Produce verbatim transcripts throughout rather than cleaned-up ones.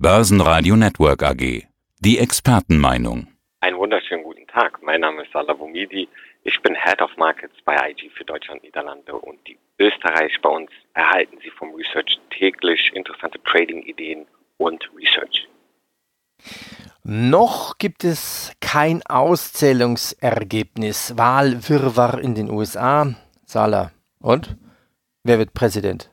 Börsenradio Network A G. Die Expertenmeinung. Einen wunderschönen guten Tag. Mein Name ist Salah Boumidi. Ich bin Head of Markets bei I G für Deutschland, Niederlande und die Österreich. Bei uns erhalten Sie vom Research täglich interessante Trading-Ideen und Research. Noch gibt es kein Auszählungsergebnis. Wahlwirrwarr in den U S A. Salah. Und? Wer wird Präsident?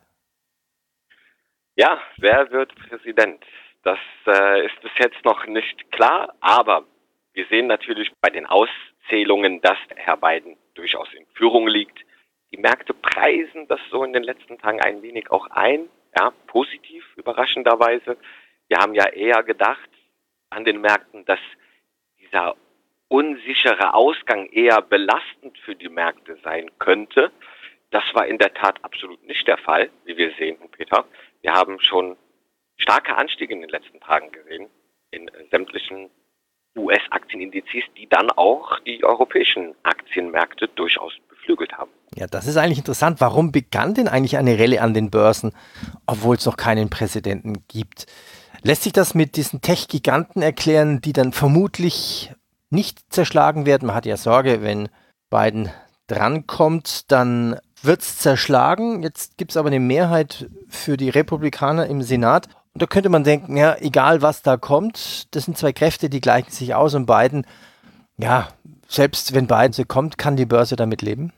Ja, wer wird Präsident? Das äh, ist bis jetzt noch nicht klar, aber wir sehen natürlich bei den Auszählungen, dass Herr Biden durchaus in Führung liegt. Die Märkte preisen das so in den letzten Tagen ein wenig auch ein, ja, positiv, überraschenderweise. Wir haben ja eher gedacht an den Märkten, dass dieser unsichere Ausgang eher belastend für die Märkte sein könnte. Das war in der Tat absolut nicht der Fall, wie wir sehen, Peter. Wir haben schon starke Anstiege in den letzten Tagen gesehen in sämtlichen U S-Aktienindizes, die dann auch die europäischen Aktienmärkte durchaus beflügelt haben. Ja, das ist eigentlich interessant. Warum begann denn eigentlich eine Rallye an den Börsen, obwohl es noch keinen Präsidenten gibt? Lässt sich das mit diesen Tech-Giganten erklären, die dann vermutlich nicht zerschlagen werden? Man hat ja Sorge, wenn Biden drankommt, dann wird es zerschlagen. Jetzt gibt es aber eine Mehrheit für die Republikaner im Senat. Und da könnte man denken, ja, egal was da kommt, das sind zwei Kräfte, die gleichen sich aus und Biden, ja, selbst wenn Biden so kommt, kann die Börse damit leben?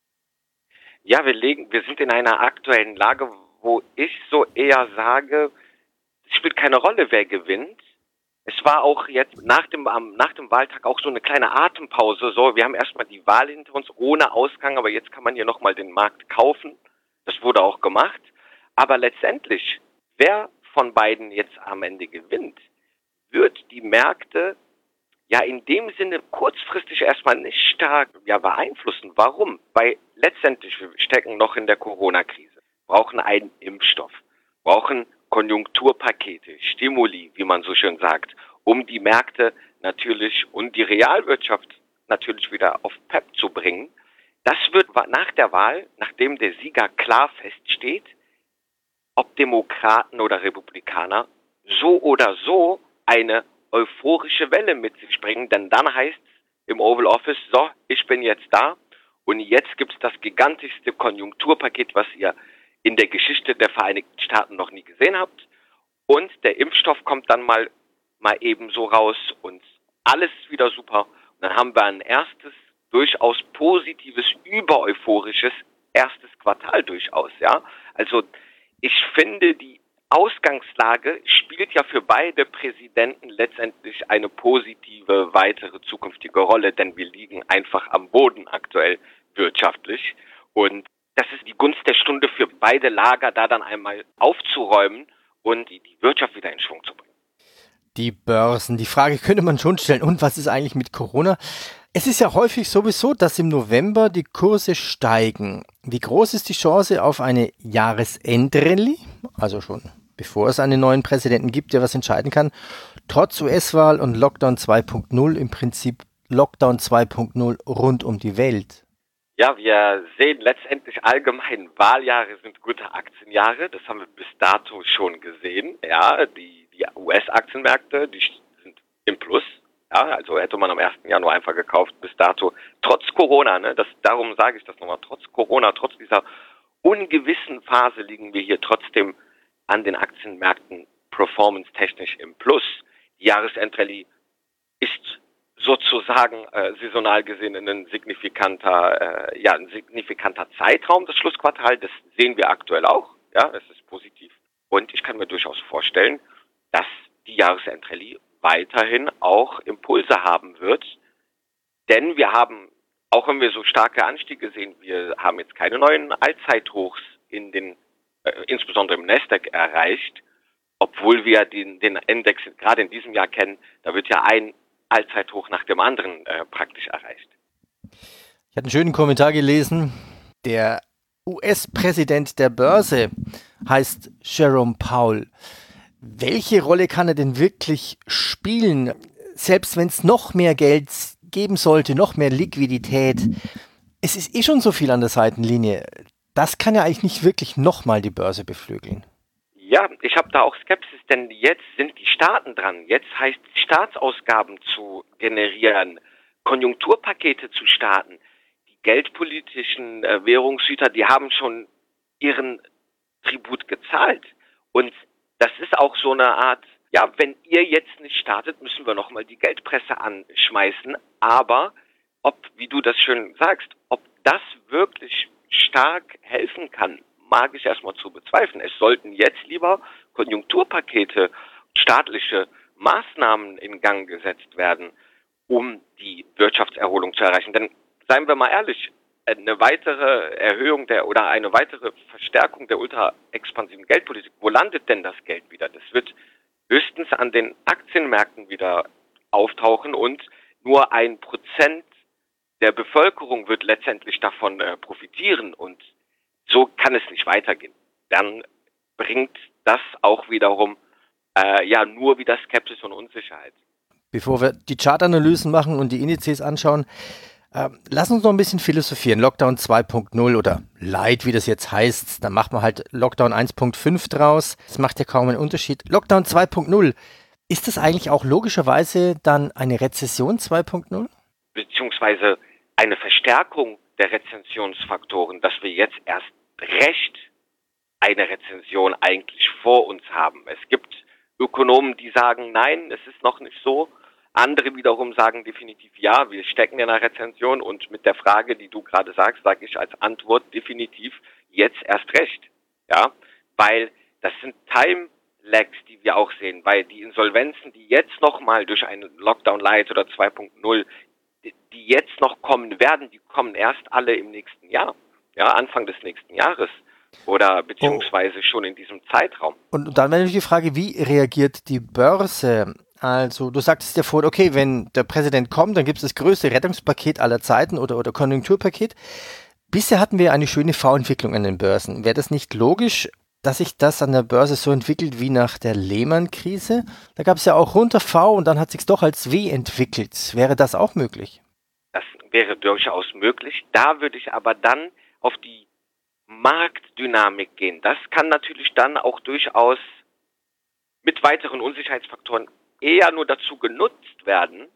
Ja, wir legen, wir sind in einer aktuellen Lage, wo ich so eher sage, es spielt keine Rolle, wer gewinnt. Es war auch jetzt nach dem, am, nach dem Wahltag auch so eine kleine Atempause. So, wir haben erstmal die Wahl hinter uns ohne Ausgang, aber jetzt kann man hier nochmal den Markt kaufen. Das wurde auch gemacht. Aber letztendlich, wer von beiden jetzt am Ende gewinnt, wird die Märkte ja in dem Sinne kurzfristig erstmal nicht stark ja, beeinflussen. Warum? Weil letztendlich, wir stecken noch in der Corona-Krise, brauchen einen Impfstoff, brauchen Konjunkturpakete, Stimuli, wie man so schön sagt, um die Märkte natürlich und die Realwirtschaft natürlich wieder auf Pep zu bringen. Das wird nach der Wahl, nachdem der Sieger klar feststeht, ob Demokraten oder Republikaner, so oder so eine euphorische Welle mit sich bringen, denn dann heißt es im Oval Office, so, ich bin jetzt da und jetzt gibt es das gigantischste Konjunkturpaket, was ihr in der Geschichte der Vereinigten Staaten noch nie gesehen habt und der Impfstoff kommt dann mal, mal eben so raus und alles ist wieder super und dann haben wir ein erstes, durchaus positives, übereuphorisches erstes Quartal durchaus, ja, also ich finde, die Ausgangslage spielt ja für beide Präsidenten letztendlich eine positive weitere zukünftige Rolle, denn wir liegen einfach am Boden aktuell wirtschaftlich. Und das ist die Gunst der Stunde für beide Lager, da dann einmal aufzuräumen und die, die Wirtschaft wieder in Schwung zu bringen. Die Börsen, die Frage könnte man schon stellen. Und was ist eigentlich mit Corona? Es ist ja häufig sowieso, dass im November die Kurse steigen. Wie groß ist die Chance auf eine Jahresendrallye, also schon bevor es einen neuen Präsidenten gibt, der was entscheiden kann, trotz U S-Wahl und Lockdown zwei Punkt null, im Prinzip Lockdown zwei Punkt null rund um die Welt? Ja, wir sehen letztendlich allgemein, Wahljahre sind gute Aktienjahre, das haben wir bis dato schon gesehen. Ja, die, die U S-Aktienmärkte, die sind im Plus. Ja, also hätte man am ersten Januar einfach gekauft bis dato, trotz Corona, ne, das, darum sage ich das nochmal, trotz Corona, trotz dieser ungewissen Phase liegen wir hier trotzdem an den Aktienmärkten performance-technisch im Plus. Die Jahresendrallye ist sozusagen äh, saisonal gesehen ein signifikanter, äh, ja, ein signifikanter Zeitraum, das Schlussquartal, das sehen wir aktuell auch, ja, es ist positiv. Und ich kann mir durchaus vorstellen, dass die Jahresendrallye weiterhin auch Impulse haben wird, denn wir haben, auch wenn wir so starke Anstiege sehen, wir haben jetzt keine neuen Allzeithochs in den, äh, insbesondere im Nasdaq erreicht, obwohl wir den, den Index gerade in diesem Jahr kennen, da wird ja ein Allzeithoch nach dem anderen äh, praktisch erreicht. Ich hatte einen schönen Kommentar gelesen, der U S-Präsident der Börse heißt Jerome Powell. Welche Rolle kann er denn wirklich spielen, selbst wenn es noch mehr Geld geben sollte, noch mehr Liquidität? Es ist eh schon so viel an der Seitenlinie. Das kann ja eigentlich nicht wirklich nochmal die Börse beflügeln. Ja, ich habe da auch Skepsis, denn jetzt sind die Staaten dran. Jetzt heißt es, Staatsausgaben zu generieren, Konjunkturpakete zu starten. Die geldpolitischen äh, Währungshüter, die haben schon ihren Tribut gezahlt. Und das ist auch so eine Art, ja, wenn ihr jetzt nicht startet, müssen wir nochmal die Geldpresse anschmeißen. Aber ob, wie du das schön sagst, ob das wirklich stark helfen kann, mag ich erstmal zu bezweifeln. Es sollten jetzt lieber Konjunkturpakete, staatliche Maßnahmen in Gang gesetzt werden, um die Wirtschaftserholung zu erreichen. Denn seien wir mal ehrlich, eine weitere Erhöhung der oder eine weitere Verstärkung der ultra-expansiven Geldpolitik, wo landet denn das Geld wieder? Das wird höchstens an den Aktienmärkten wieder auftauchen und nur ein Prozent der Bevölkerung wird letztendlich davon äh, profitieren und so kann es nicht weitergehen. Dann bringt das auch wiederum äh, ja nur wieder Skepsis und Unsicherheit. Bevor wir die Chartanalysen machen und die Indizes anschauen, äh, lass uns noch ein bisschen philosophieren. Lockdown zwei Punkt null oder Light, wie das jetzt heißt, dann macht man halt Lockdown eins Punkt fünf draus. Das macht ja kaum einen Unterschied. Lockdown zwei Punkt null, ist das eigentlich auch logischerweise dann eine Rezession zwei Punkt null? Beziehungsweise eine Verstärkung der Rezessionsfaktoren, dass wir jetzt erst recht eine Rezession eigentlich vor uns haben. Es gibt Ökonomen, die sagen, nein, es ist noch nicht so. Andere wiederum sagen definitiv ja, wir stecken in einer Rezession und mit der Frage, die du gerade sagst, sage ich als Antwort definitiv jetzt erst recht. Ja, weil das sind Time-Lags, die wir auch sehen, weil die Insolvenzen, die jetzt nochmal durch einen Lockdown Light oder zwei Punkt null, die, die jetzt noch kommen werden, die kommen erst alle im nächsten Jahr. Ja, Anfang des nächsten Jahres oder beziehungsweise schon in diesem Zeitraum. Und dann wäre natürlich die Frage, wie reagiert die Börse? Also du sagtest ja vorhin, okay, wenn der Präsident kommt, dann gibt es das größte Rettungspaket aller Zeiten oder, oder Konjunkturpaket. Bisher hatten wir eine schöne V-Entwicklung an den Börsen. Wäre das nicht logisch, dass sich das an der Börse so entwickelt wie nach der Lehman-Krise? Da gab es ja auch runter V und dann hat es sich doch als W entwickelt. Wäre das auch möglich? Das wäre durchaus möglich. Da würde ich aber dann auf die Marktdynamik gehen. Das kann natürlich dann auch durchaus mit weiteren Unsicherheitsfaktoren eher nur dazu genutzt werden,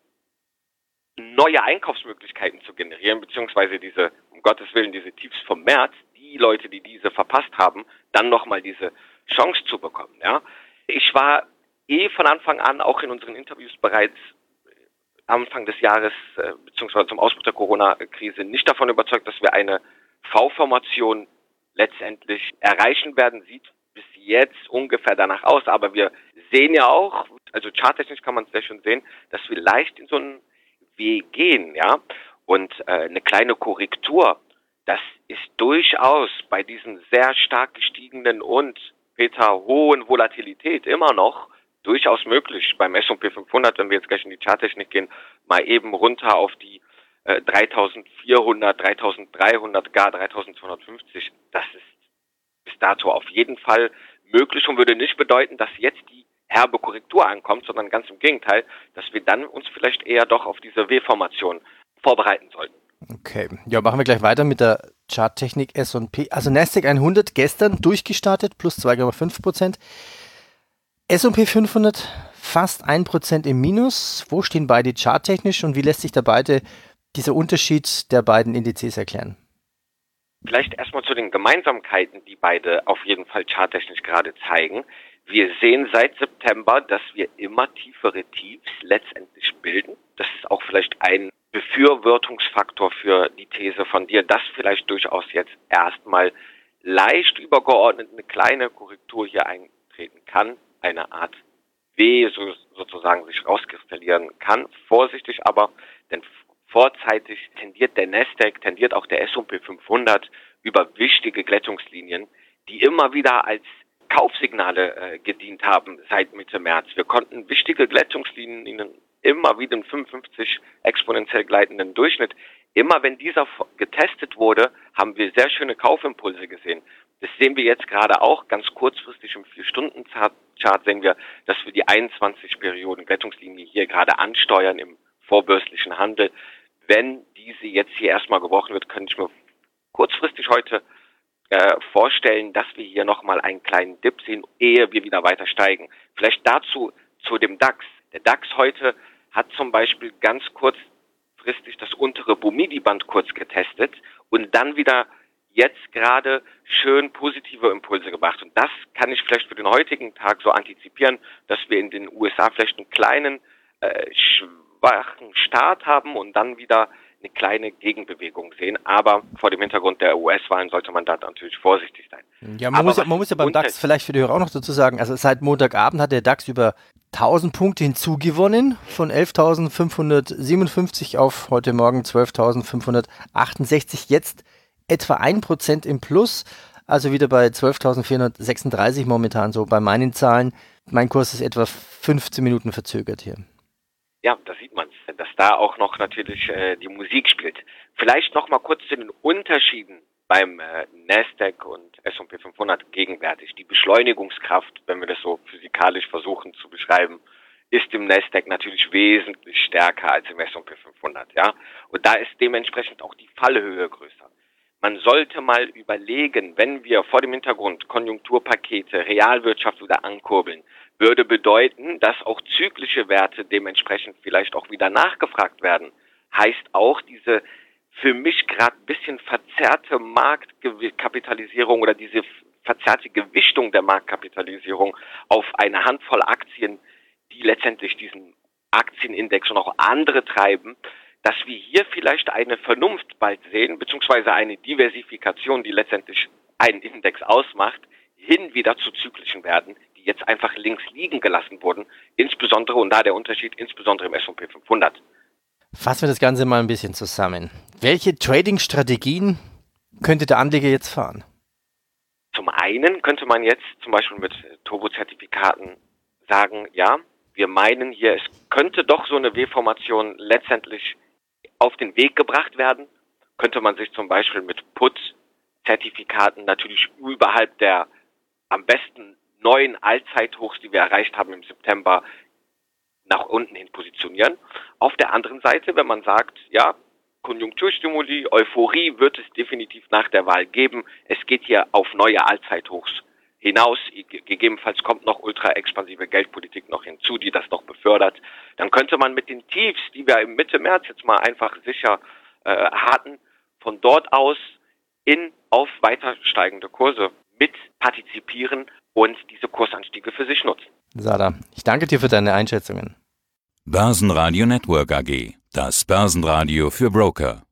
neue Einkaufsmöglichkeiten zu generieren, beziehungsweise diese, um Gottes Willen, diese Tiefs vom März, die Leute, die diese verpasst haben, dann nochmal diese Chance zu bekommen. Ja, ich war eh von Anfang an auch in unseren Interviews bereits Anfang des Jahres, äh, beziehungsweise zum Ausbruch der Corona-Krise, nicht davon überzeugt, dass wir eine V-Formation letztendlich erreichen werden. Sieht bis jetzt ungefähr danach aus, aber wir sehen ja auch, also charttechnisch kann man es sehr schön sehen, dass wir leicht in so einen Weg gehen, ja, und äh, eine kleine Korrektur, das ist durchaus bei diesen sehr stark gestiegenen und später hohen Volatilität immer noch durchaus möglich. Beim S und P fünfhundert, wenn wir jetzt gleich in die Charttechnik gehen, mal eben runter auf die äh, dreitausendvierhundert, dreitausenddreihundert, gar dreitausendzweihundertfünfzig. Das ist bis dato auf jeden Fall möglich und würde nicht bedeuten, dass jetzt die herbe Korrektur ankommt, sondern ganz im Gegenteil, dass wir dann uns vielleicht eher doch auf diese W-Formation vorbereiten sollten. Okay, ja, machen wir gleich weiter mit der Charttechnik S und P. Also Nasdaq hundert gestern durchgestartet, plus zwei Komma fünf Prozent. S und P fünfhundert fast ein Prozent im Minus. Wo stehen beide charttechnisch und wie lässt sich da beide dieser Unterschied der beiden Indizes erklären? Vielleicht erstmal zu den Gemeinsamkeiten, die beide auf jeden Fall charttechnisch gerade zeigen. Wir sehen seit September, dass wir immer tiefere Tiefs letztendlich bilden. Das ist auch vielleicht ein Befürwortungsfaktor für die These von dir, dass vielleicht durchaus jetzt erstmal leicht übergeordnet eine kleine Korrektur hier eintreten kann, eine Art W so, sozusagen sich rauskristallisieren kann. Vorsichtig aber, denn vorzeitig tendiert der Nasdaq, tendiert auch der S und P fünfhundert über wichtige Glättungslinien, die immer wieder als Kaufsignale äh, gedient haben seit Mitte März. Wir konnten wichtige Glättungslinien immer wieder im fünfundfünfzig exponentiell gleitenden Durchschnitt. Immer wenn dieser getestet wurde, haben wir sehr schöne Kaufimpulse gesehen. Das sehen wir jetzt gerade auch ganz kurzfristig im vier Stunden Chart sehen wir, dass wir die einundzwanzig Perioden Glättungslinie hier gerade ansteuern im vorbörslichen Handel. Wenn diese jetzt hier erstmal gebrochen wird, könnte ich mir kurzfristig heute äh, vorstellen, dass wir hier nochmal einen kleinen Dip sehen, ehe wir wieder weiter steigen. Vielleicht dazu zu dem DAX. Der DAX heute hat zum Beispiel ganz kurzfristig das untere Bumidi-Band kurz getestet und dann wieder jetzt gerade schön positive Impulse gemacht. Und das kann ich vielleicht für den heutigen Tag so antizipieren, dass wir in den U S A vielleicht einen kleinen, äh, schwachen Start haben und dann wieder eine kleine Gegenbewegung sehen. Aber vor dem Hintergrund der U S-Wahlen sollte man da natürlich vorsichtig sein. Ja, man, muss ja, man muss ja beim DAX vielleicht für die Hörer auch noch dazu sagen, also seit Montagabend hat der DAX über tausend Punkte hinzugewonnen, von elftausendfünfhundertsiebenundfünfzig auf heute Morgen zwölftausendfünfhundertachtundsechzig, jetzt etwa ein Prozent im Plus, also wieder bei zwölftausendvierhundertsechsunddreißig momentan so bei meinen Zahlen. Mein Kurs ist etwa fünfzehn Minuten verzögert hier. Ja, da sieht man es, dass da auch noch natürlich äh, die Musik spielt. Vielleicht noch mal kurz zu den Unterschieden beim äh, Nasdaq und S und P fünfhundert gegenwärtig. Die Beschleunigungskraft, wenn wir das so physikalisch versuchen zu beschreiben, ist im Nasdaq natürlich wesentlich stärker als im S und P fünfhundert. Ja? Und da ist dementsprechend auch die Fallhöhe größer. Man sollte mal überlegen, wenn wir vor dem Hintergrund Konjunkturpakete, Realwirtschaft wieder ankurbeln, würde bedeuten, dass auch zyklische Werte dementsprechend vielleicht auch wieder nachgefragt werden. Heißt auch, diese für mich gerade ein bisschen verzerrte Marktkapitalisierung oder diese verzerrte Gewichtung der Marktkapitalisierung auf eine Handvoll Aktien, die letztendlich diesen Aktienindex und auch andere treiben, dass wir hier vielleicht eine Vernunft bald sehen, beziehungsweise eine Diversifikation, die letztendlich einen Index ausmacht, hin wieder zu zyklischen Werten, die jetzt einfach links liegen gelassen wurden, insbesondere, und da der Unterschied, insbesondere im S und P fünfhundert. Fassen wir das Ganze mal ein bisschen zusammen. Welche Trading-Strategien könnte der Anleger jetzt fahren? Zum einen könnte man jetzt zum Beispiel mit Turbo-Zertifikaten sagen, ja, wir meinen hier, es könnte doch so eine W-Formation letztendlich auf den Weg gebracht werden. Könnte man sich zum Beispiel mit Put-Zertifikaten natürlich überhalb der am besten neuen Allzeithochs, die wir erreicht haben im September, nach unten hin positionieren. Auf der anderen Seite, wenn man sagt, ja, Konjunkturstimuli, Euphorie wird es definitiv nach der Wahl geben. Es geht hier auf neue Allzeithochs hinaus. Gegebenenfalls kommt noch ultra-expansive Geldpolitik noch hinzu, die das noch befördert. Dann könnte man mit den Tiefs, die wir im Mitte März jetzt mal einfach sicher äh, hatten, von dort aus in auf weiter steigende Kurse mit partizipieren und diese Kursanstiege für sich nutzen. Sada, ich danke dir für deine Einschätzungen. Börsenradio Network A G, das Börsenradio für Broker.